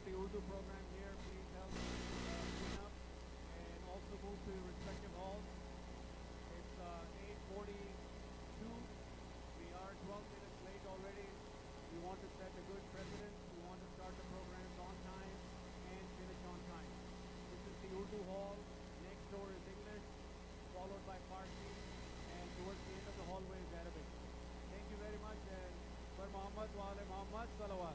the Urdu program here, please help clean up and also move to your respective halls. It's 8:42. We are 12 minutes late already. We want to set a good precedent. We want to start the programs on time and finish on time. This is the Urdu hall. Next door is English, followed by Farsi, and towards the end of the hallway is Arabic. Thank you very much, and for Muhammad wa ala Muhammad salawat.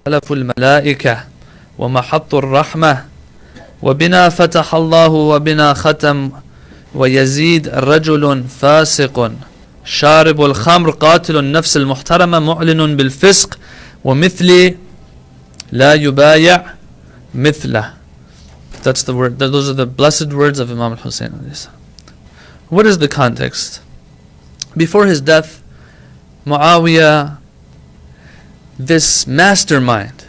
خلف الملائكة ومحط الرحمة وبنا فتح الله وبنا ختم ويزيد رجل فاسق شارب الخمر قاتل النفس المحترمة معلن بالفسق ومثلي لا يبايع مثله. That's the word. Those are the blessed words of Imam al-Hussein. What is the context? Before his death, Muawiyah, this mastermind,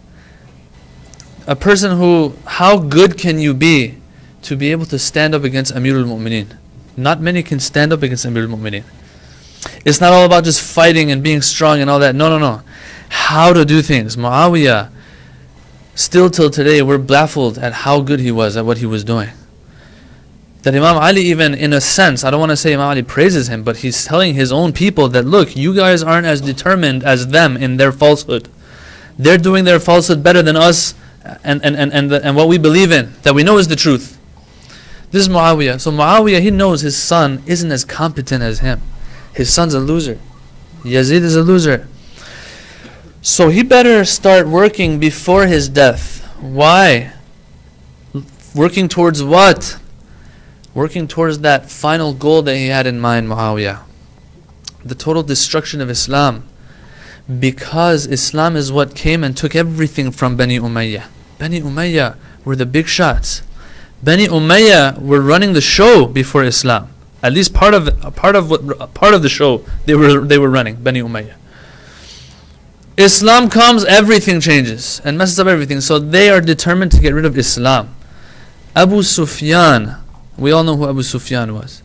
a person who, how good can you be to be able to stand up against Amirul Mu'mineen? Not many can stand up against Amirul Mu'mineen. It's not all about just fighting and being strong and all that. No, no, no. How to do things. Muawiyah, still till today, we're baffled at how good he was at what he was doing. That Imam Ali, even in a sense, I don't want to say Imam Ali praises him, but he's telling his own people that, look, you guys aren't as determined as them in their falsehood. They're doing their falsehood better than us and what we believe in, that we know is the truth. This is Muawiyah. So Muawiyah, he knows his son isn't as competent as him. His son's a loser. Yazid is a loser. So he better start working before his death. Why? Working towards what? Working towards that final goal that he had in mind, Muawiyah. The total destruction of Islam. Because Islam is what came and took everything from Bani Umayyah. Bani Umayyah were the big shots. Bani Umayyah were running the show before Islam. At least part of the show they were running, Bani Umayyah. Islam comes, everything changes and messes up everything. So they are determined to get rid of Islam. Abu Sufyan, we all know who Abu Sufyan was.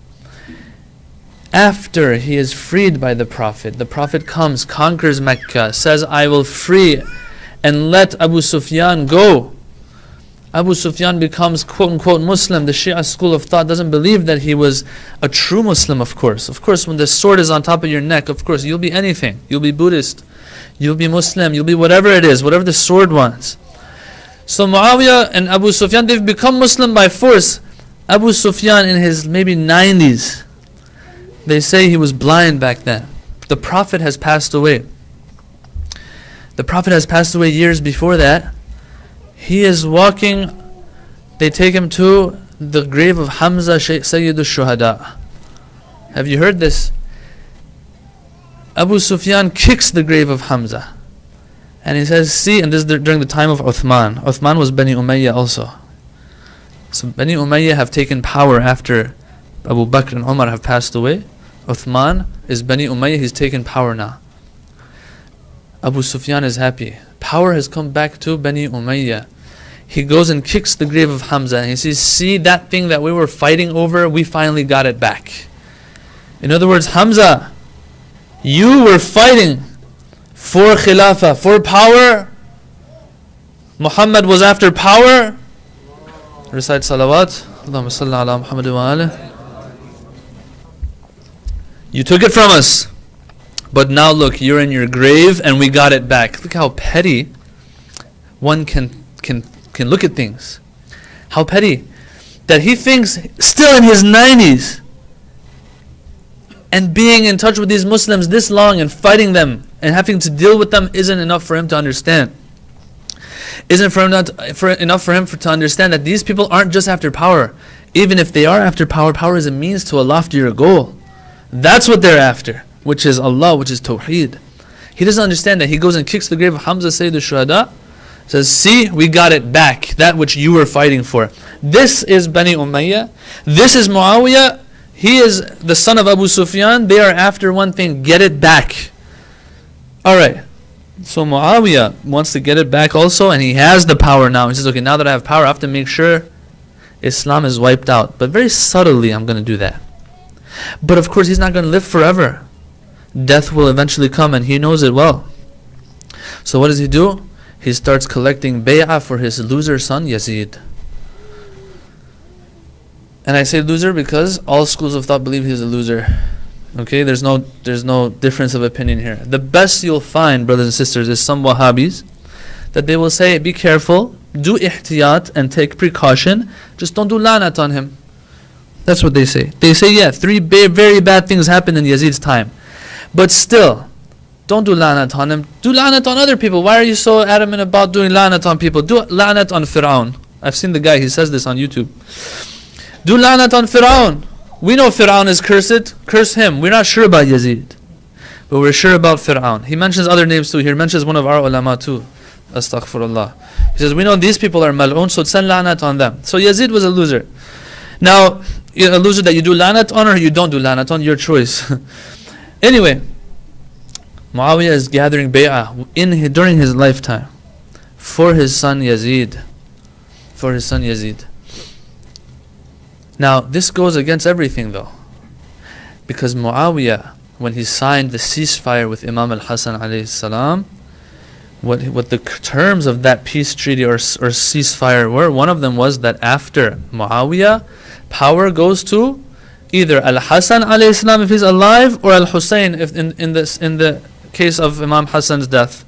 After he is freed by the Prophet comes, conquers Mecca, says, I will free and let Abu Sufyan go. Abu Sufyan becomes quote-unquote Muslim. The Shia school of thought doesn't believe that he was a true Muslim, of course. Of course, when the sword is on top of your neck, of course, you'll be anything. You'll be Buddhist. You'll be Muslim. You'll be whatever it is, whatever the sword wants. So Muawiyah and Abu Sufyan, they've become Muslim by force. Abu Sufyan in his maybe 90s. They say he was blind back then. The Prophet has passed away. The Prophet has passed away years before that. He is walking. They take him to the grave of Hamza Sayyid al-Shuhada. Have you heard this? Abu Sufyan kicks the grave of Hamza. And he says, see, and this is during the time of Uthman. Uthman was Bani Umayyah also. So Bani Umayyah have taken power after Abu Bakr and Umar have passed away. Uthman is Bani Umayyah, he's taken power now. Abu Sufyan is happy. Power has come back to Bani Umayyah. He goes and kicks the grave of Hamza and he says, see that thing that we were fighting over, we finally got it back. In other words, Hamza, you were fighting for Khilafah, for power. Muhammad was after power. Recite salawat. Allahumma salli ala Muhammad wa alih. You took it from us. But now look, you're in your grave and we got it back. Look how petty one can look at things. How petty. That he thinks, still in his 90s, and being in touch with these Muslims this long and fighting them and having to deal with them isn't enough for him to understand. Isn't enough for him to understand that these people aren't just after power. Even if they are after power, power is a means to a loftier goal. That's what they're after, which is Allah, which is Tawheed. He doesn't understand that. He goes and kicks the grave of Hamza Sayyid al-Shuhada, says, see, we got it back, that which you were fighting for. This is Bani Umayyah. This is Muawiyah. He is the son of Abu Sufyan. They are after one thing, get it back. Alright, so Muawiyah wants to get it back also, and he has the power now. He says, okay, now that I have power, I have to make sure Islam is wiped out. But very subtly, I'm going to do that. But of course, he's not going to live forever. Death will eventually come, and he knows it well. So what does he do? He starts collecting bay'ah for his loser son, Yazid. And I say loser because all schools of thought believe he's a loser. Okay, there's no difference of opinion here. The best you'll find, brothers and sisters, is some Wahhabis that they will say, be careful, do ihtiyat and take precaution, just don't do lanat on him. That's what they say. They say, yeah, three very bad things happened in Yazid's time. But still, Don't do la'nat on him. Do la'nat on other people. Why are you so adamant about doing la'nat on people? Do la'nat on Fir'aun. I've seen the guy, he says this on YouTube. Do la'nat on Fir'aun. We know Fir'aun is cursed. Curse him. We're not sure about Yazid, but we're sure about Fir'aun. He mentions other names too. He mentions one of our ulama too. Astaghfirullah. He says, we know these people are mal'un, so send la'nat on them. So Yazid was a loser. Now, a loser that you do la'nat on or you don't do la'nat on, your choice. Anyway, Muawiyah is gathering bay'ah during his lifetime for his son Yazid. For his son Yazid. Now, this goes against everything though. Because Muawiyah, when he signed the ceasefire with Imam al-Hasan alayhi salam, what the terms of that peace treaty or ceasefire were, one of them was that after Muawiyah, power goes to either Al-Hasan alayhi salam if he's alive, or Al-Hussein if in the case of Imam Hassan's death.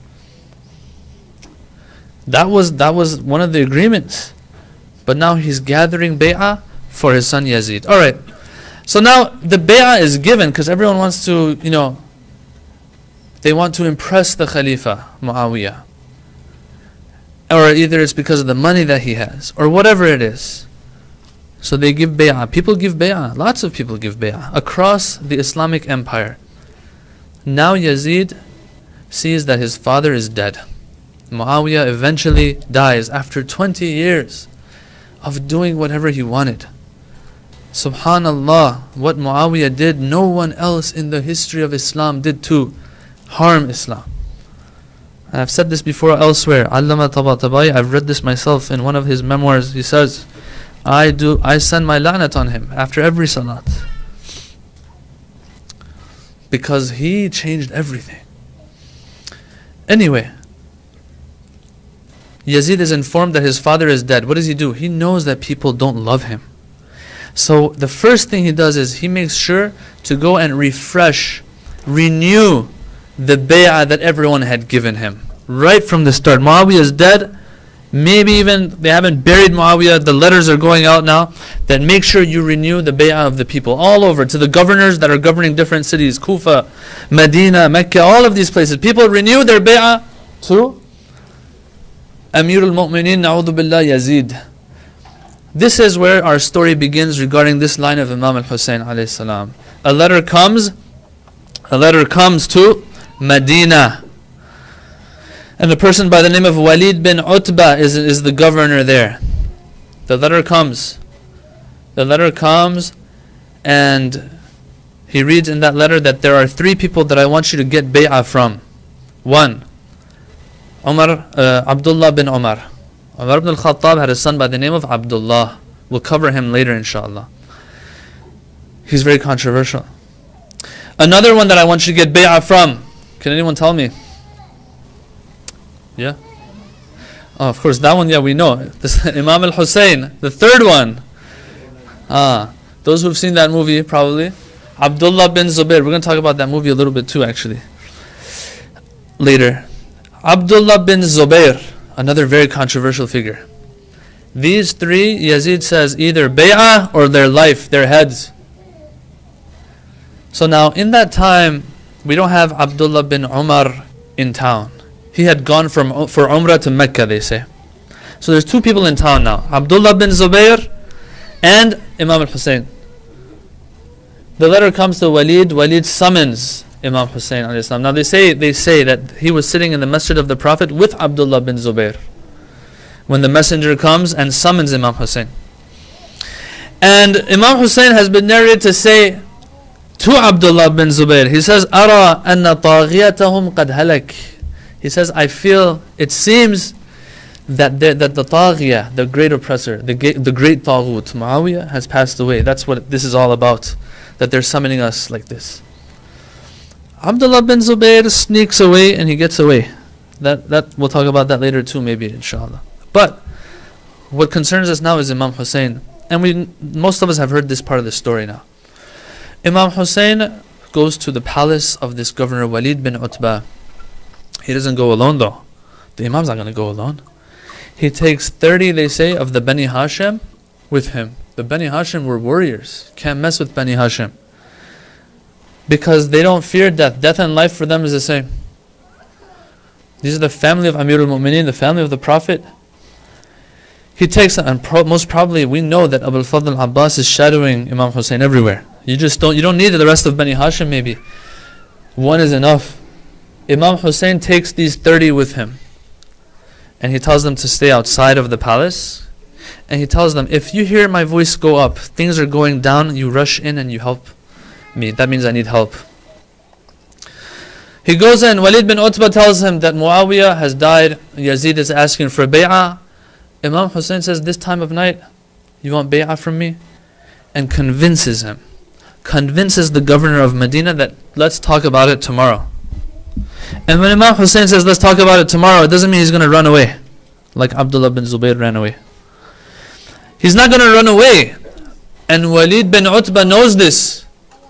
That was one of the agreements. But now he's gathering bay'ah for his son Yazid. Alright, so now the bay'ah is given because everyone wants to, they want to impress the Khalifa, Muawiyah. Or either it's because of the money that he has, or whatever it is. So they give bay'ah. People give bay'ah. Lots of people give bay'ah across the Islamic empire. Now Yazid sees that his father is dead. Muawiyah eventually dies after 20 years of doing whatever he wanted. Subhanallah, what Muawiyah did, no one else in the history of Islam did to harm Islam. I've said this before elsewhere. Allama Tabatabai, I've read this myself in one of his memoirs. He says, I send my la'nat on him after every salat. Because he changed everything. Anyway, Yazid is informed that his father is dead. What does he do? He knows that people don't love him. So the first thing he does is he makes sure to go and renew the bay'ah that everyone had given him. Right from the start. Muawiyah is dead. Maybe even they haven't buried Muawiyah. The letters are going out now. Then make sure you renew the bay'ah of the people. All over. To the governors that are governing different cities. Kufa, Medina, Mecca, all of these places. People renew their bay'ah to Amir al-Mu'mineen, na'udhu billah, Yazid. This is where our story begins regarding this line of Imam al-Hussein alayhi salam. A letter comes to Medina. And a person by the name of Walid bin Utbah is the governor there. The letter comes and he reads in that letter that there are 3 people that I want you to get bay'ah from. 1, Abdullah bin Umar. Umar ibn al-Khattab had a son by the name of Abdullah. We'll cover him later inshallah. He's very controversial. Another one that I want you to get bay'ah from. Can anyone tell me? Yeah? Oh, of course, that one, yeah, we know. This Imam al-Hussein. The third one. Those who've seen that movie, probably. Abdullah bin Zubair. We're going to talk about that movie a little bit too, actually. Later. Abdullah bin Zubair. Another very controversial figure. These 3, Yazid says, either bay'ah or their life, their heads. So now, in that time, we don't have Abdullah bin Umar in town. He had gone for Umrah to Mecca, they say. So there's 2 people in town now. Abdullah bin Zubair and Imam al-Hussein. The letter comes to Walid. Walid summons Imam Hussein alayhi salam. Now they say that he was sitting in the masjid of the Prophet with Abdullah bin Zubair when the messenger comes and summons Imam Hussein. And Imam Hussein has been narrated to say to Abdullah bin Zubair, he says, Ara anna taghiyatahum qad halak. He says, I feel, it seems that the taghiyah, the great oppressor, the great taghut, Muawiyah, has passed away. That's what this is all about, that they're summoning us like this. Abdullah bin Zubair sneaks away and he gets away. That we'll talk about that later too, maybe, inshallah. But what concerns us now is Imam Hussein. And most of us have heard this part of the story now. Imam Hussein goes to the palace of this governor Walid bin Utbah. He doesn't go alone though. The Imam's not going to go alone. He takes 30, they say, of the Bani Hashim with him. The Bani Hashim were warriors. Can't mess with Bani Hashim. Because they don't fear death. Death and life for them is the same. These are the family of Amir al-Mu'mineen, the family of the Prophet. He takes, and most probably we know that Abu al-Fadl Abbas is shadowing Imam Hussein everywhere. You don't need the rest of Bani Hashim maybe. One is enough. Imam Hussein takes these 30 with him. And he tells them to stay outside of the palace. And he tells them, if you hear my voice go up, things are going down, you rush in and you help me. That means I need help. He goes in, Walid bin Utbah tells him that Muawiyah has died, Yazid is asking for bay'ah. Imam Hussein says, this time of night, you want bay'ah from me? And convinces him. Convinces the governor of Medina that let's talk about it tomorrow. And when Imam Hussein says let's talk about it tomorrow, it doesn't mean he's going to run away. Like Abdullah bin Zubayr ran away. He's not going to run away. And Walid bin Utbah knows this.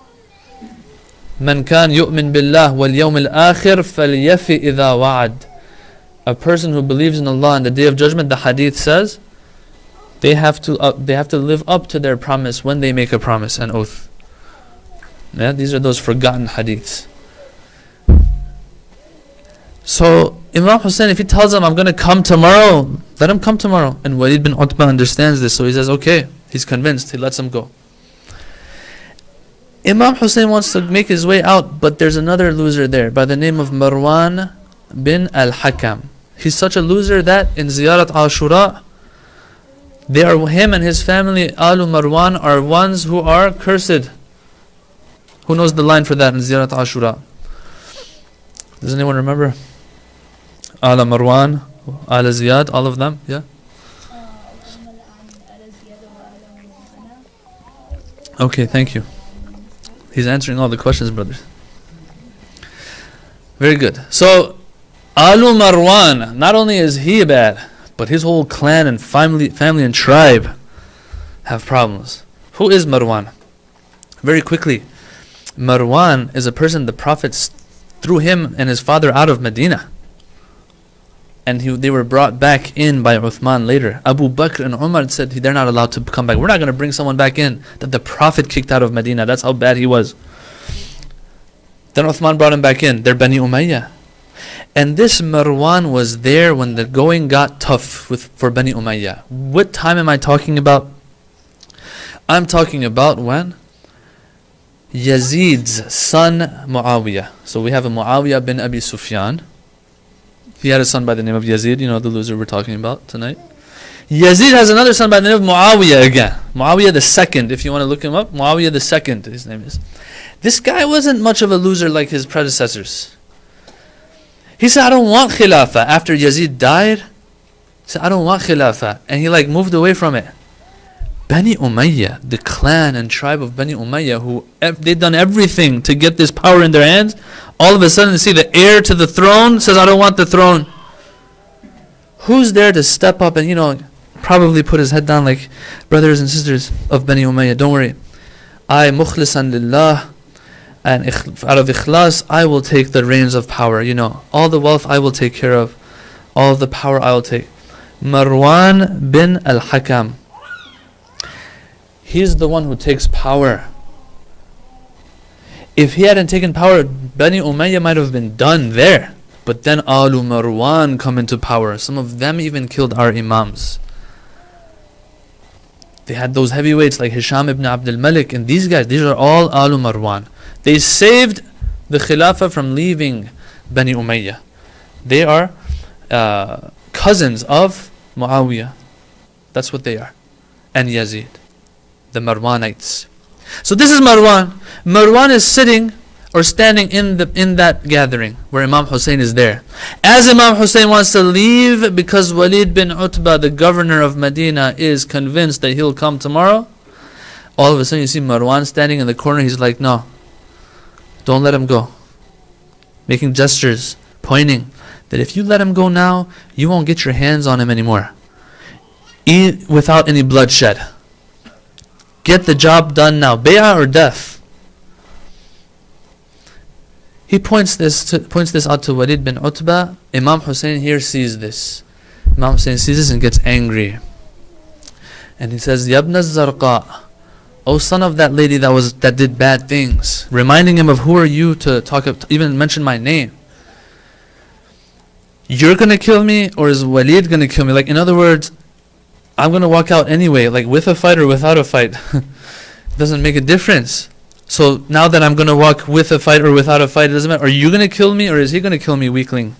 Man kan yu'min billah wal yawm al-akhir falyafi idha wa'ad. A person who believes in Allah and the Day of Judgment, the hadith says, they have to live up to their promise when they make a promise, an oath. Yeah, these are those forgotten hadiths. So Imam Hussein, if he tells them, I'm going to come tomorrow, let him come tomorrow. And Walid bin Utbah understands this, so he says, okay. He's convinced, he lets him go. Imam Hussein wants to make his way out, but there's another loser there by the name of Marwan bin al-Hakam. He's such a loser that in Ziyarat Ashura, him and his family, Alu Marwan, are ones who are cursed. Who knows the line for that in Ziyarat Ashura? Does anyone remember? Ala Marwan, Ala Ziyad, all of them? Yeah? Okay, thank you. He's answering all the questions, brothers. Very good. So, Alu Marwan, not only is he bad, but his whole clan and family and tribe have problems. Who is Marwan? Very quickly, Marwan is a person the Prophet threw him and his father out of Medina. And they were brought back in by Uthman later. Abu Bakr and Umar said they're not allowed to come back. We're not going to bring someone back in that the Prophet kicked out of Medina. That's how bad he was. Then Uthman brought him back in. They're Bani Umayyah. And this Marwan was there when the going got tough for Bani Umayyah. What time am I talking about? I'm talking about when Yazid's son Muawiyah. So we have a Muawiyah bin Abi Sufyan. He had a son by the name of Yazid, you know, the loser we're talking about tonight. Yazid has another son by the name of Muawiyah again. Muawiyah the second, if you want to look him up. Muawiyah the second, his name is. This guy wasn't much of a loser like his predecessors. He said, I don't want khilafah. After Yazid died, he said, I don't want khilafah. And he moved away from it. Bani Umayyah, the clan and tribe of Bani Umayyah, who they'd done everything to get this power in their hands, all of a sudden see the heir to the throne says, I don't want the throne. Who's there to step up and, probably put his head down like, brothers and sisters of Bani Umayyah, don't worry. I, mukhlisan lillah, and out of ikhlas, I will take the reins of power. All the wealth I will take care of. All of the power I will take. Marwan bin al-Hakam. He's the one who takes power. If he hadn't taken power, Bani Umayyah might have been done there. But then Alu Marwan come into power. Some of them even killed our imams. They had those heavyweights like Hisham ibn Abdul Malik and these guys. These are all Alu Marwan. They saved the Khilafah from leaving Bani Umayyah. They are cousins of Muawiyah. That's what they are. And Yazid. The Marwanites. So this is Marwan. Marwan is sitting or standing in that gathering where Imam Hussein is there. As Imam Hussein wants to leave because Walid bin Utbah, the governor of Medina, is convinced that he'll come tomorrow, all of a sudden you see Marwan standing in the corner. He's like, no, don't let him go. Making gestures, pointing that if you let him go now, you won't get your hands on him anymore. Eat without any bloodshed. Get the job done now. Bay'ah or death. He points this out to Walid bin Utbah. Imam Hussein here sees this. Imam Hussein sees this and gets angry. And he says, Yabna Zarqa, O son of that lady that did bad things. Reminding him of who are you to even mention my name. you're going to kill me or is Walid going to kill me? Like, in other words, I'm going to walk out anyway, like with a fight or without a fight. It doesn't make a difference. So now that I'm going to walk with a fight or without a fight, it doesn't matter. Are you going to kill me or is he going to kill me, weakling?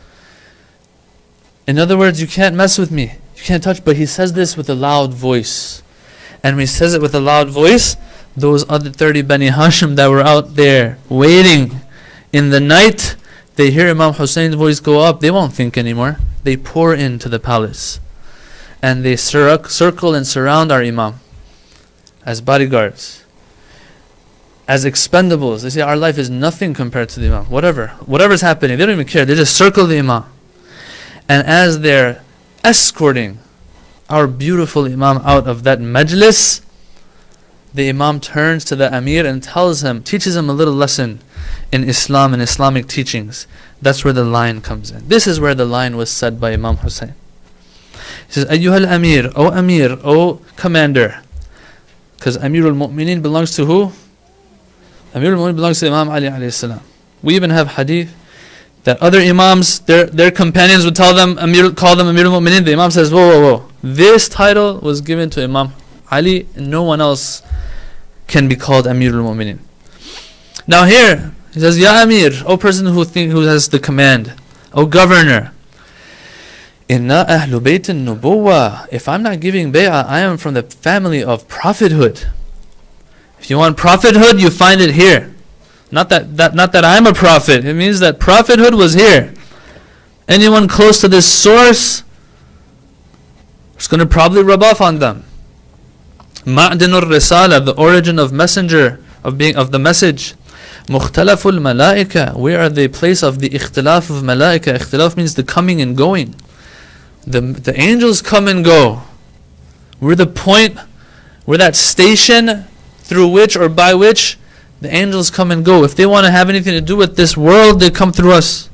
In other words, you can't mess with me. You can't touch. But he says this with a loud voice. And when he says it with a loud voice, those other 30 Bani Hashim that were out there waiting in the night, they hear Imam Hussein's voice go up. They won't think anymore. They pour into the palace. And they circle and surround our Imam as bodyguards, as expendables. They say our life is nothing compared to the Imam. Whatever's happening, they don't even care. They just circle the Imam. And as they're escorting our beautiful Imam out of that majlis, the Imam turns to the Amir and teaches him a little lesson in Islam and Islamic teachings. That's where the line comes in. This is where the line was said by Imam Hussein. He says, Ayyuhal Amir, O commander. Because Amirul Mu'mineen belongs to who? Amirul Mu'mineen belongs to Imam Ali alayhi salam. We even have hadith that other Imams, their companions would call them Amirul Mu'mineen. The Imam says, whoa. This title was given to Imam Ali, and no one else can be called Amirul Mu'mineen. Now here, he says, Ya Amir, O person who has the command, O governor, Inna ahlu bayt an-nubuwah. If I'm not giving bay'ah, I am from the family of prophethood. If you want prophethood, you find it here. Not that I'm a prophet. It means that prophethood was here. Anyone close to this source, it's going to probably rub off on them. Ma'dinur risala, the origin of messenger, of the message. Mukhtalaful malaika, we are the place of the ikhtilaf of malaika. Ikhtilaf means the coming and going. The angels come and go. We're the point, we're that station through which or by which the angels come and go. If they want to have anything to do with this world, they come through us.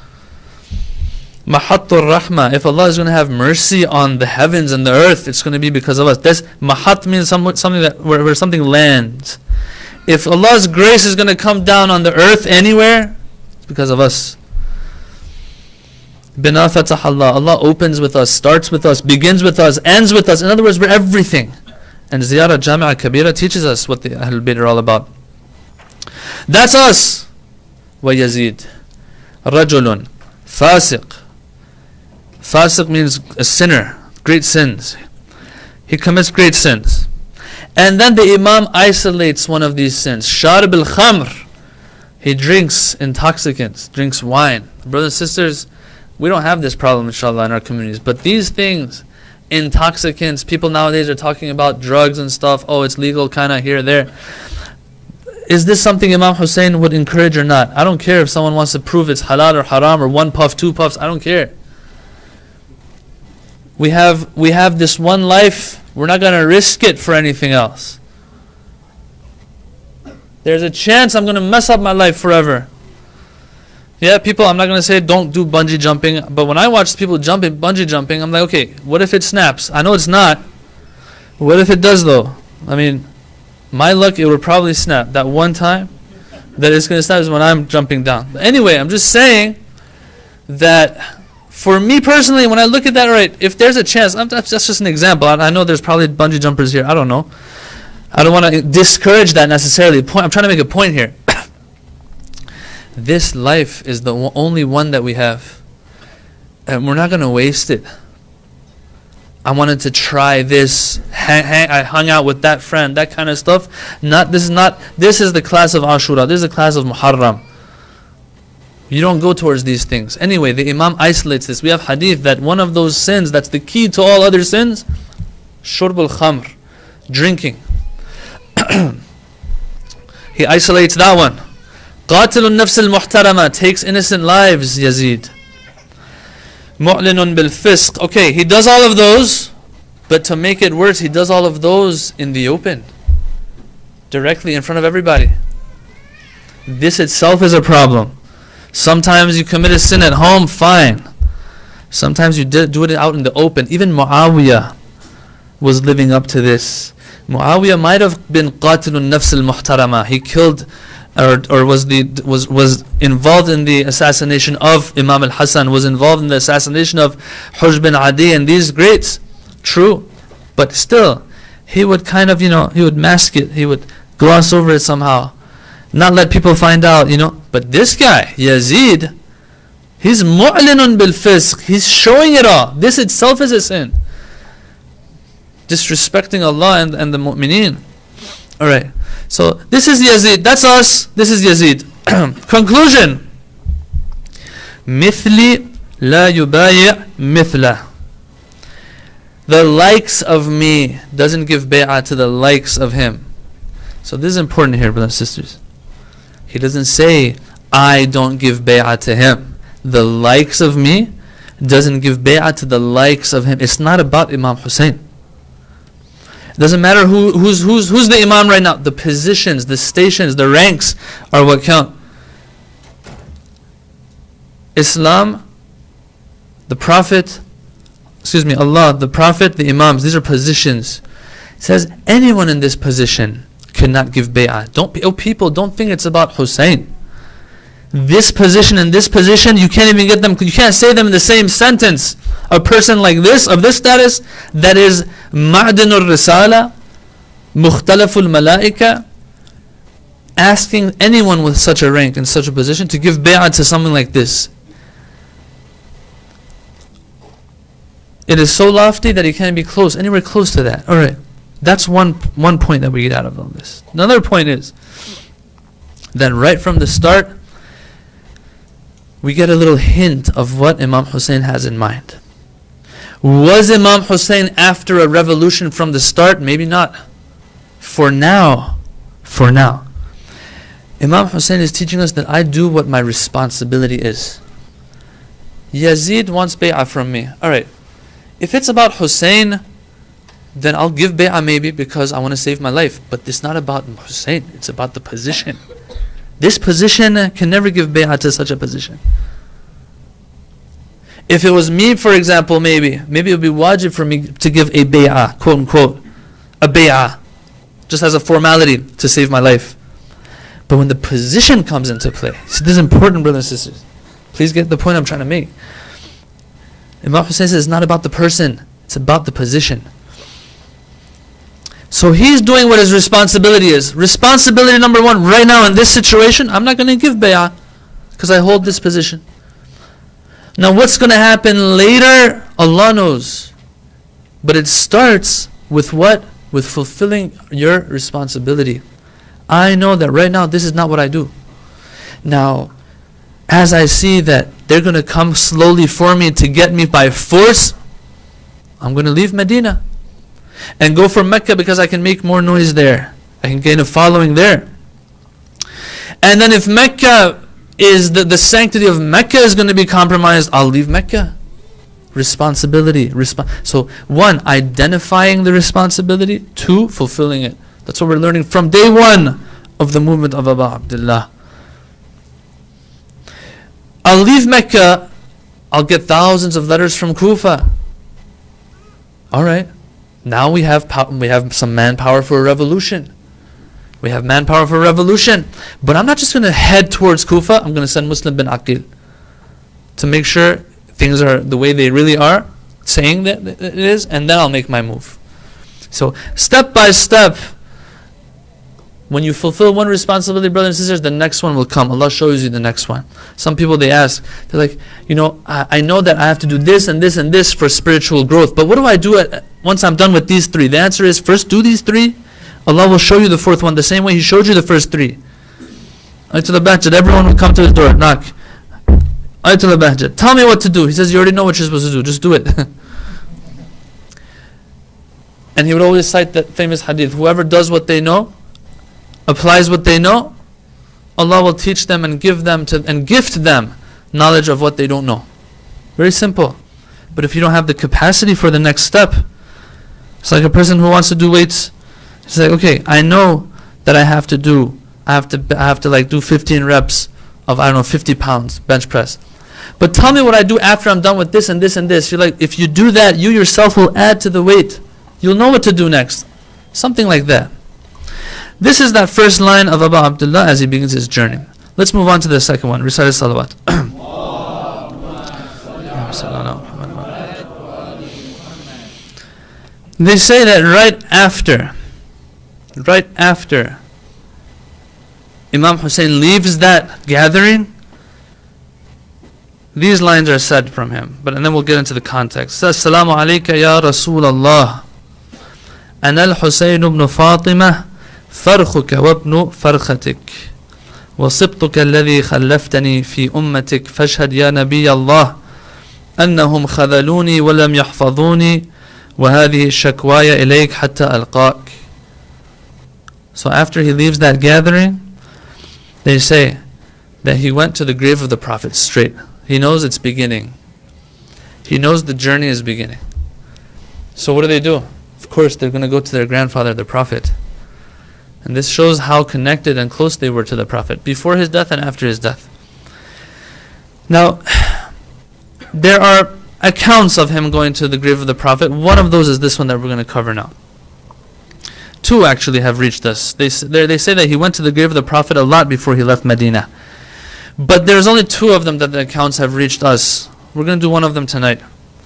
Mahattur Rahma. If Allah is going to have mercy on the heavens and the earth, it's going to be because of us. This Mahat means something that where something lands. If Allah's grace is going to come down on the earth anywhere, it's because of us. Bina fatah Allah. Allah opens with us, starts with us, begins with us, ends with us. In other words, we're everything. And Ziyarah Jami'ah Kabira teaches us what the Ahlul Bayt are all about. That's us. Wa Yazid. Rajulun. Fasiq. Fasiq means a sinner. Great sins. He commits great sins. And then the Imam isolates one of these sins. Sharib al-khamr. He drinks intoxicants, drinks wine. Brothers and sisters, we don't have this problem, inshallah, in our communities. But these things, intoxicants, people nowadays are talking about drugs and stuff. Oh, it's legal kind of here, there. Is this something Imam Hussein would encourage or not? I don't care if someone wants to prove it's halal or haram or 1 puff, 2 puffs. I don't care. We have this one life. We're not going to risk it for anything else. There's a chance I'm going to mess up my life forever. Yeah, people, I'm not going to say don't do bungee jumping, but when I watch people bungee jumping, I'm like, okay, what if it snaps? I know it's not. What if it does though? I mean, my luck, it would probably snap. That one time that it's going to snap is when I'm jumping down. But anyway, I'm just saying that for me personally, when I look at that, right, if there's a chance, that's just an example. I know there's probably bungee jumpers here. I don't know. I don't want to discourage that necessarily. I'm trying to make a point here. This life is the only one that we have, and we're not going to waste it. I wanted to try this. I hung out with that friend, that kind of stuff. This is the class of Ashura. This is the class of Muharram. You don't go towards these things. Anyway, the Imam isolates this. We have hadith that one of those sins that's the key to all other sins, shurb al-khamr, drinking. He isolates that one. Qatilun nafs al-muhtarama, takes innocent lives, Yazid. Mu'linun bil-fisq. Okay, he does all of those, but to make it worse, he does all of those in the open, directly in front of everybody. This itself is a problem. Sometimes you commit a sin at home, fine. Sometimes you do it out in the open. Even Muawiyah was living up to this. Muawiyah might have been qatilun nafs al-muhtarama. He killed or was involved in the assassination of Imam al-Hasan, was involved in the assassination of Hujr bin Adi and these greats. True. But still, he would kind of, he would mask it, he would gloss over it somehow, not let people find out, But this guy, Yazid, he's mu'linun bil fisq, he's showing it all. This itself is a sin. Disrespecting Allah and the mu'mineen. Alright, so this is Yazid, that's us, this is Yazid. Conclusion. Mithli la yubayi' mithla. The likes of me doesn't give bay'ah to the likes of him. So this is important here, brothers and sisters. He doesn't say, I don't give bay'ah to him. The likes of me doesn't give bay'ah to the likes of him. It's not about Imam Hussein. It doesn't matter who's the Imam right now. The positions, the stations, the ranks are what count. Islam, the Prophet, Allah, the Prophet, the Imams, these are positions. It says anyone in this position cannot give bay'ah. People, don't think it's about Hussein. This position and this position, you can't even get them, you can't say them in the same sentence. A person like this, of this status, that is ma'dinur risala, mukhtalaful malaika, asking anyone with such a rank and such a position to give bay'ah to something like this. It is so lofty that you can't be anywhere close to that. Alright, that's one point that we get out of all this. Another point is that right from the start, we get a little hint of what Imam Hussein has in mind. Was Imam Hussein after a revolution from the start? Maybe not. For now. Imam Hussein is teaching us that I do what my responsibility is. Yazid wants bay'ah from me. Alright. If it's about Hussein, then I'll give bay'ah maybe because I want to save my life. But it's not about Hussein. It's about the position. This position can never give bay'ah to such a position. If it was me, for example, maybe it would be wajib for me to give a bay'ah, quote unquote, a bay'ah, just as a formality to save my life. But when the position comes into play, see, this is important, brothers and sisters. Please get the point I'm trying to make. Imam Hussein says it's not about the person, it's about the position. So he's doing what his responsibility is. Responsibility number one, right now in this situation, I'm not going to give bay'ah because I hold this position. Now what's going to happen later, Allah knows. But it starts with what? With fulfilling your responsibility. I know that right now this is not what I do. Now, as I see that they're going to come slowly for me to get me by force, I'm going to leave Medina and go for Mecca because I can make more noise there. I can gain a following there. And then if Mecca is the sanctity of Mecca is going to be compromised, I'll leave Mecca. Responsibility. So one, identifying the responsibility. Two, fulfilling it. That's what we're learning from day one of the movement of Abu Abdullah. I'll leave Mecca, I'll get thousands of letters from Kufa. Alright, now we have some manpower for a revolution. We have manpower for a revolution. But I'm not just going to head towards Kufa, I'm going to send Muslim bin Aqil to make sure things are the way they really are, saying that it is, and then I'll make my move. So step by step, when you fulfill one responsibility, brothers and sisters, the next one will come. Allah shows you the next one. Some people, they ask, they're like, I know that I have to do this and this and this for spiritual growth, but what do I do once I'm done with these three? The answer is, first do these three. Allah will show you the fourth one the same way He showed you the first three. Ayatul Bahjat, everyone will come to his door, knock. Ayatul Bahjat, tell me what to do. He says, you already know what you're supposed to do, just do it. And he would always cite that famous hadith, whoever does what they know, applies what they know, Allah will teach them and give them and gift them knowledge of what they don't know. Very simple. But if you don't have the capacity for the next step, it's like a person who wants to do weights. It's like, okay, I know that I have to do 15 reps of 50 pounds bench press. But tell me what I do after I'm done with this and this and this. You're like, if you do that, you yourself will add to the weight. You'll know what to do next. Something like that. This is that first line of Abu Abdullah as he begins his journey. Let's move on to the second one. Recite salawat. They say that right after Imam Hussein leaves that gathering, these lines are said from him. But and then we'll get into the context. It says, Assalamu alayka ya Rasulallah. Ana al-Husayn ibn Fatimah. فرخك وابن فرختك وصبتك الذي خلفتني في أمتك فاشهد يا نبي الله أنهم خذلوني ولم يحفظوني وهذه شكواي إليك حتى ألقاك. So after he leaves that gathering, they say that he went to the grave of the Prophet straight. He knows it's beginning. He knows the journey is beginning. So what do? Of course they're going to go to their grandfather, the Prophet. And this shows how connected and close they were to the Prophet before his death and after his death. Now, there are accounts of him going to the grave of the Prophet. One of those is this one that we're going to cover now. Two actually have reached us. They say that he went to the grave of the Prophet a lot before he left Medina. But there's only two of them that the accounts have reached us. We're going to do one of them tonight.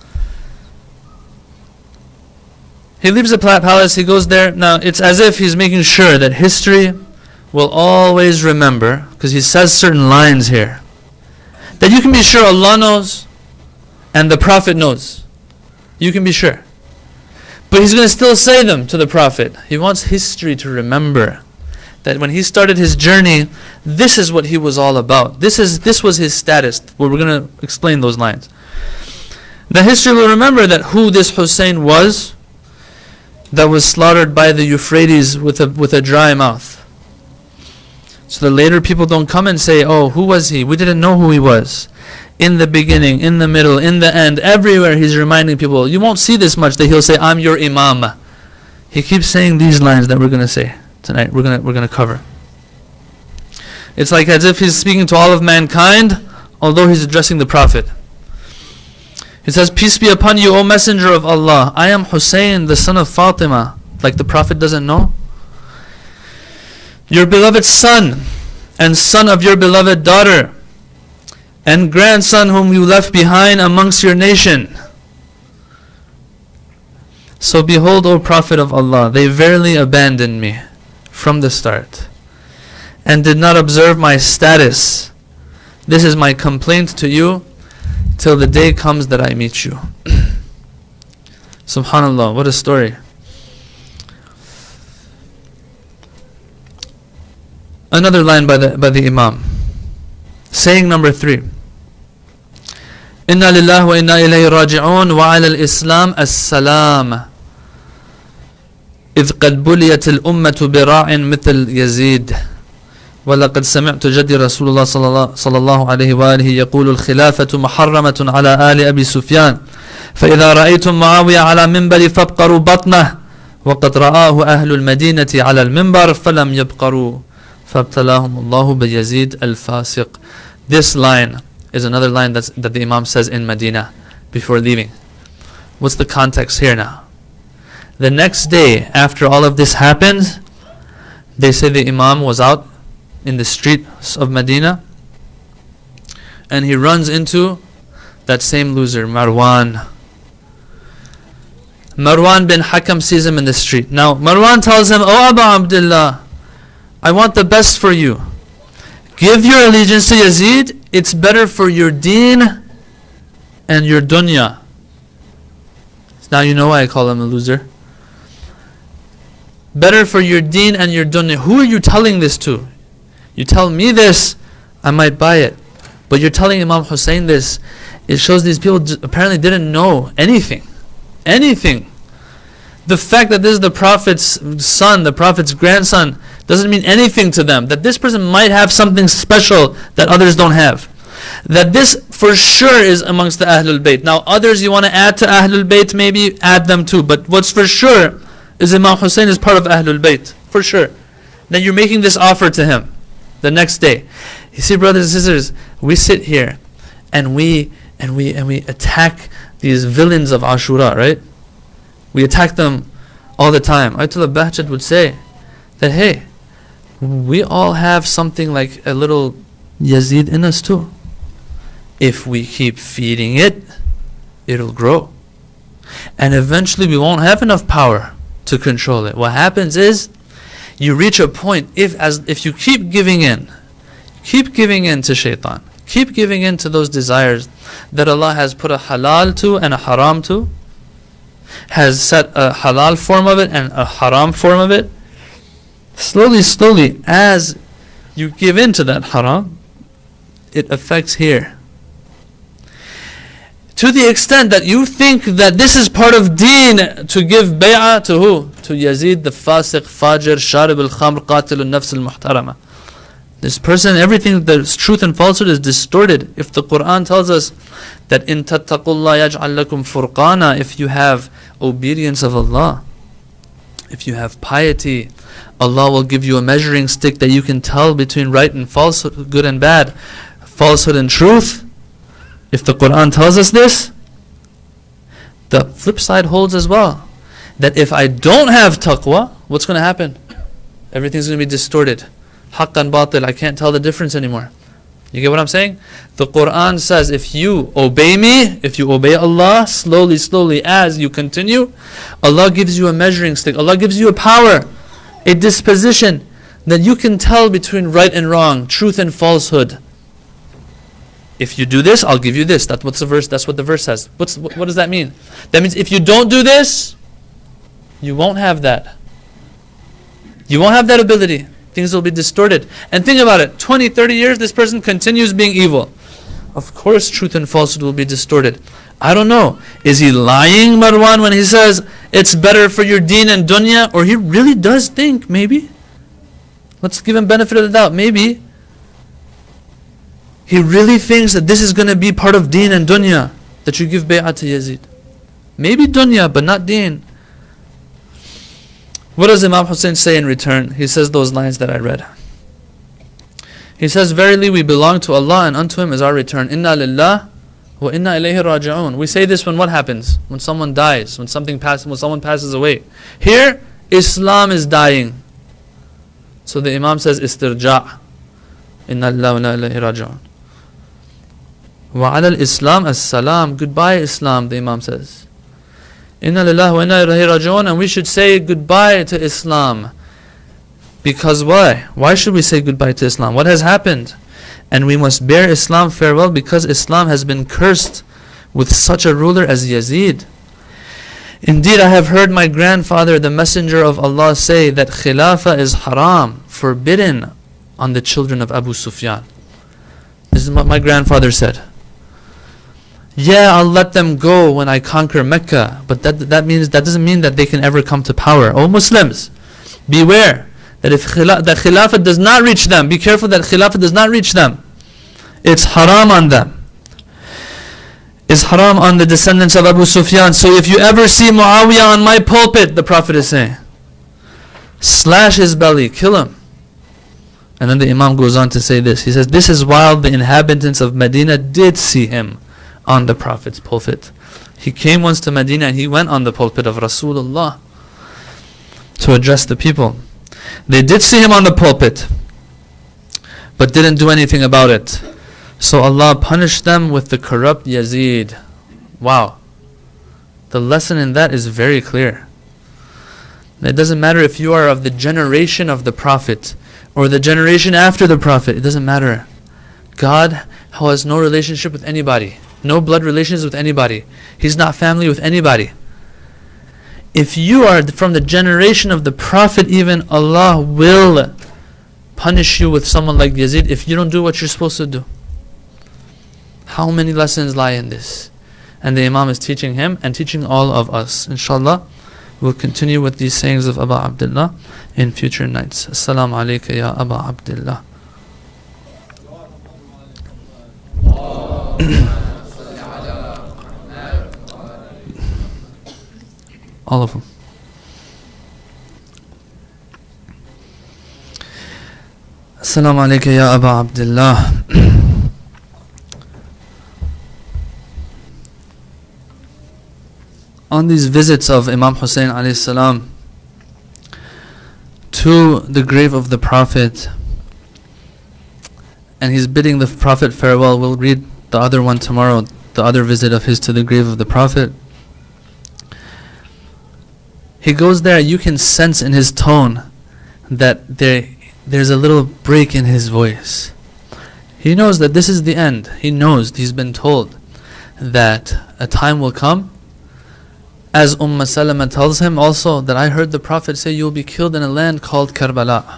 He leaves the palace, he goes there. Now, it's as if he's making sure that history will always remember, because he says certain lines here, that you can be sure Allah knows and the Prophet knows. You can be sure. But he's going to still say them to the Prophet. He wants history to remember that when he started his journey, this is what he was all about. This was his status. Well, we're going to explain those lines. The history will remember that who this Hussein was, that was slaughtered by the Euphrates with a dry mouth. So that later people don't come and say, oh, who was he? We didn't know who he was. In the beginning, in the middle, in the end, everywhere he's reminding people. You won't see this much that he'll say, I'm your Imam. He keeps saying these lines that we're going to say tonight. We're going to cover. It's like as if he's speaking to all of mankind, although he's addressing the Prophet. He says, peace be upon you, O Messenger of Allah. I am Hussein, the son of Fatima. Like the Prophet doesn't know. Your beloved son, and son of your beloved daughter, and grandson whom you left behind amongst your nation. So behold, O Prophet of Allah, they verily abandoned me from the start, and did not observe my status. This is my complaint to you, till the day comes that I meet you. Subhanallah, what a story. Another line by the Imam. Saying number 3. Inna lillahi wa inna ilayhi raji'un wa ala al-islam as-salam. إذ قد بليت الأمة براع مثل يزيد. ولقد سمعت جدي رسول الله صلى الله عليه وآله يقول الخلافة محرمة على آل أبي سفيان فإذا رأيتم معاوية على منبر فابقروا بطنه وقد رآه أهل المدينة على المنبر فلم يبقروا فابتلاهم الله بيزيد الفاسق. This line is another line that the Imam says in Medina before leaving. What's the context here now? The next day after all of this happened, they say the Imam was out in the streets of Medina, and he runs into that same loser, Marwan. Marwan bin Hakam sees him in the street. Now Marwan tells him, "Oh Abu Abdullah, I want the best for you. Give your allegiance to Yazid. It's better for your deen and your dunya." Now you know why I call him a loser. Better for your deen and your dunya. Who are you telling this to? You tell me this, I might buy it. But you're telling Imam Hussein this. It shows these people apparently didn't know anything. Anything. The fact that this is the Prophet's son, the Prophet's grandson, doesn't mean anything to them. That this person might have something special that others don't have. That this for sure is amongst the Ahlul Bayt. Now others you want to add to Ahlul Bayt, maybe add them too. But what's for sure is Imam Hussein is part of Ahlul Bayt. For sure. Then you're making this offer to him the next day. You see, brothers and sisters, we sit here and we attack these villains of Ashura, right? We attack them all the time. Ayatollah Bahjat would say that, hey, we all have something like a little Yazid in us too. If we keep feeding it, it'll grow. And eventually we won't have enough power to control it. What happens is, you reach a point, if you keep giving in to shaitan, keep giving in to those desires that Allah has put a halal to and a haram to, has set a halal form of it and a haram form of it, slowly, as you give in to that haram, it affects here. To the extent that you think that this is part of deen to give bay'ah to who? To Yazid, the fasiq, fajr, sharib al-khamr, qatil al-nafs al-muhtarama. This person, everything that's truth and falsehood is distorted. If the Quran tells us that in tattaqullah yaj'al lakum furqana, if you have obedience of Allah, if you have piety, Allah will give you a measuring stick that you can tell between right and falsehood, good and bad, falsehood and truth. If the Quran tells us this, the flip side holds as well. That if I don't have taqwa, what's going to happen? Everything's going to be distorted. Haqq and batil, I can't tell the difference anymore. You get what I'm saying? The Quran says if you obey me, if you obey Allah, slowly as you continue, Allah gives you a measuring stick. Allah gives you a power, a disposition that you can tell between right and wrong, truth and falsehood. If you do this, I'll give you this. That's what the verse says. What does that mean? That means if you don't do this, you won't have that. You won't have that ability. Things will be distorted. And think about it. 20, 30 years, this person continues being evil. Of course, truth and falsehood will be distorted. I don't know. Is he lying, Marwan, when he says it's better for your deen and dunya? Or he really does think, maybe. Let's give him benefit of the doubt. Maybe. He really thinks that this is going to be part of deen and dunya, that you give bay'ah to Yazid. Maybe dunya, but not deen. What does Imam Hussein say in return? He says those lines that I read. He says, verily we belong to Allah and unto Him is our return. Inna lillah wa inna ilayhi raji'un. We say this when what happens? When someone dies, when someone passes away. Here, Islam is dying. So the Imam says, istirja'. Inna lillah wa inna ilayhi raji'un. Wa ala al-Islam as-salam. Goodbye Islam, the Imam says. Inna lillahi wa inna ilayhi raji'un. And we should say goodbye to Islam. Because why? Why should we say goodbye to Islam? What has happened? And we must bear Islam farewell because Islam has been cursed with such a ruler as Yazid. Indeed, I have heard my grandfather, the Messenger of Allah, say that Khilafah is haram, forbidden on the children of Abu Sufyan. This is what my grandfather said. Yeah, I'll let them go when I conquer Mecca, but that doesn't mean that they can ever come to power. O Muslims, beware that if that Khilafah does not reach them, be careful that Khilafah does not reach them. It's haram on them. It's haram on the descendants of Abu Sufyan. So if you ever see Muawiyah on my pulpit, the Prophet is saying, slash his belly, kill him. And then the Imam goes on to say this. He says, this is while the inhabitants of Medina did see him on the Prophet's pulpit. He came once to Medina and he went on the pulpit of Rasulullah to address the people. They did see him on the pulpit, but didn't do anything about it. So Allah punished them with the corrupt Yazid. Wow. The lesson in that is very clear. It doesn't matter if you are of the generation of the Prophet or the generation after the Prophet. It doesn't matter. God has no relationship with anybody. No blood relations with anybody. He's not family with anybody. If you are from the generation of the Prophet, even Allah will punish you with someone like Yazid if you don't do what you're supposed to do. How many lessons lie in this? And the Imam is teaching him and teaching all of us. Inshallah, we'll continue with these sayings of Aba Abdullah in future nights. Assalamu alayka ya Aba Abdullah. All of them. Assalamu alayka ya Aba Abdullah. On these visits of Imam Hussein alayhi salam to the grave of the Prophet, and he's bidding the Prophet farewell. We'll read the other one tomorrow, the other visit of his to the grave of the Prophet. He goes there, you can sense in his tone that there's a little break in his voice. He knows that this is the end. He knows, he's been told that a time will come. As Salama tells him also, that I heard the Prophet say you will be killed in a land called Karbala.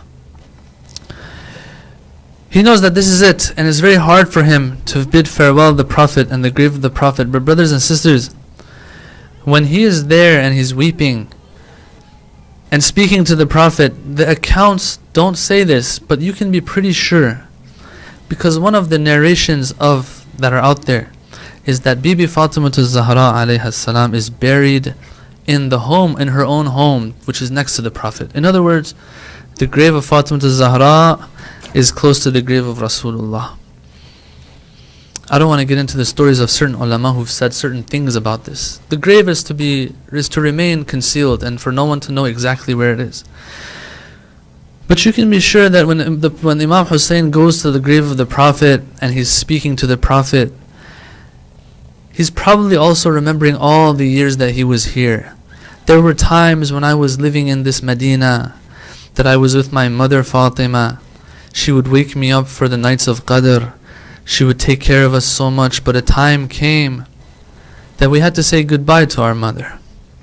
He knows that this is it, and it's very hard for him to bid farewell the Prophet and the grave of the Prophet. But brothers and sisters, when he is there and he's weeping and speaking to the Prophet, the accounts don't say this, but you can be pretty sure, because one of the narrations that are out there is that Bibi Fatima Zahra alayha salam is buried in the home, in her own home, which is next to the Prophet. In other words, the grave of Fatima Zahra is close to the grave of Rasulullah. I don't want to get into the stories of certain ulama who've said certain things about this. The grave is to remain concealed and for no one to know exactly where it is. But you can be sure that when Imam Hussein goes to the grave of the Prophet and he's speaking to the Prophet, he's probably also remembering all the years that he was here. There were times when I was living in this Medina that I was with my mother Fatima. She would wake me up for the nights of Qadr. She would take care of us so much, but a time came that we had to say goodbye to our mother.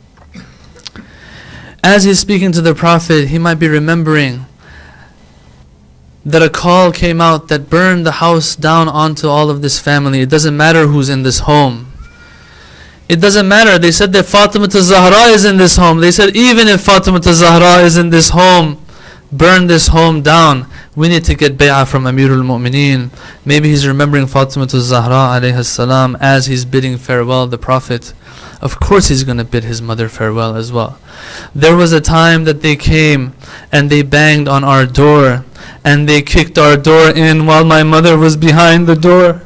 As he's speaking to the Prophet, he might be remembering that a call came out that burned the house down onto all of this family. It doesn't matter who's in this home. It doesn't matter. They said that Fatima Zahra is in this home. They said even if Fatima Zahra is in this home, burn this home down. We need to get bay'ah from Amirul Mu'mineen. Maybe he's remembering Fatima Zahra alayha salam as he's bidding farewell the Prophet. Of course he's going to bid his mother farewell as well. There was a time that they came and they banged on our door and they kicked our door in while my mother was behind the door.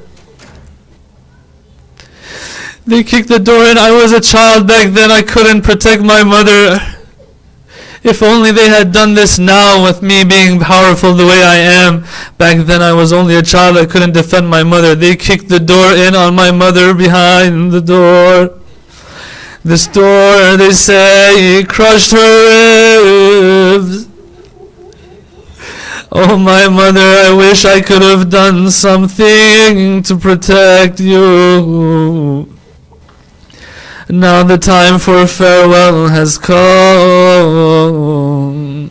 They kicked the door in. I was a child back then. I couldn't protect my mother. If only they had done this now with me being powerful the way I am. Back then I was only a child. I couldn't defend my mother. They kicked the door in on my mother behind the door. This door, they say, crushed her ribs. Oh my mother, I wish I could have done something to protect you. Now the time for farewell has come.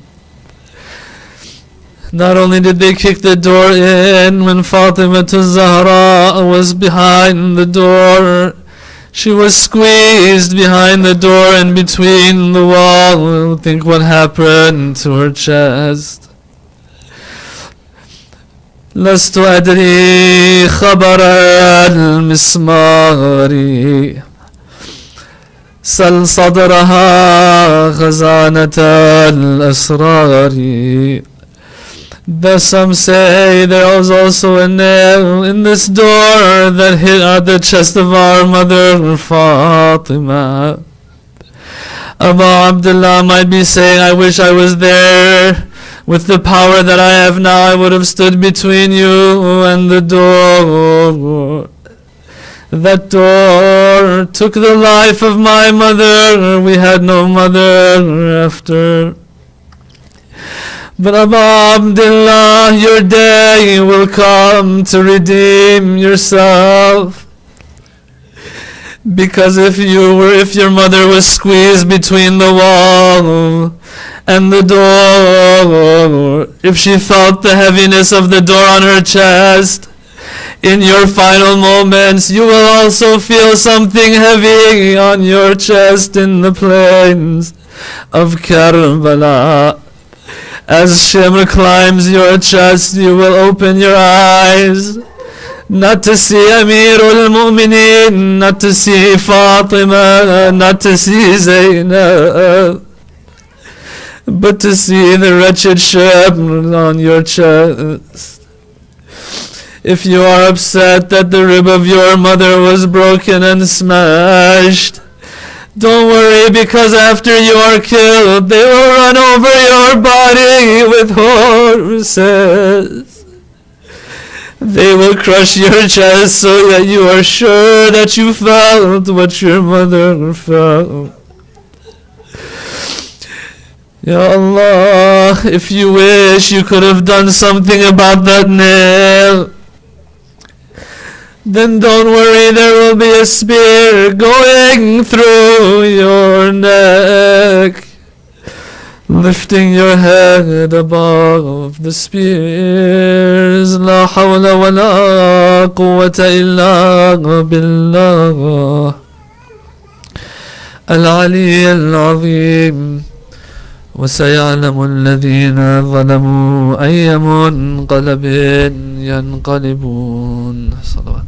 Not only did they kick the door in when Fatima Zahra was behind the door, she was squeezed behind the door and between the wall. Think what happened to her chest. لست أدري خبر المسمار سل صدرها خزانة الأسرار. Some say there was also a nail in this door that hit at the chest of our mother Fatima. Abu Abdullah might be saying, I wish I was there. With the power that I have now, I would have stood between you and the door. That door took the life of my mother. We had no mother after. But Abu Abdullah, your day will come to redeem yourself. Because if your mother was squeezed between the wall and the door, if she felt the heaviness of the door on her chest, in your final moments, you will also feel something heavy on your chest in the plains of Karbala. As Shimr climbs your chest, you will open your eyes, not to see Amirul Mu'mineen, not to see Fatima, not to see Zainab, but to see the wretched Shimr on your chest. If you are upset that the rib of your mother was broken and smashed, Don't worry, because after you are killed, they will run over your body with horses. They will crush your chest so that you are sure that you felt what your mother felt. Ya Allah, if you wish, you could have done something about that nail. Then don't worry, there will be a spear going through your neck, lifting your head above the spears. La hawla wa la quwwata illa billah al-ali al-azim. وسيعلم الذين ظلموا أي منقلب ينقلبون. صلوات